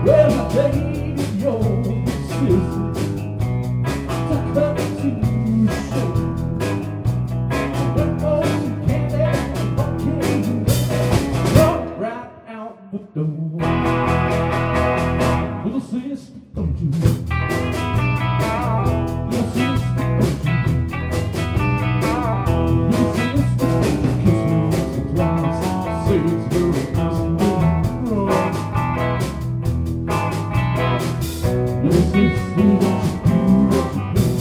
Well, I dated your sister to come to show. Went for some candy, what can you do? Walked right out the door. Little sister, don't you know? Little sister, don't you know? Little sister, don't you kiss me once or twice? Say it's very nice and then wrong. Little sister, don't you do what you do?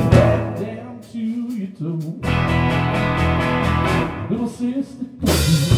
Little sister.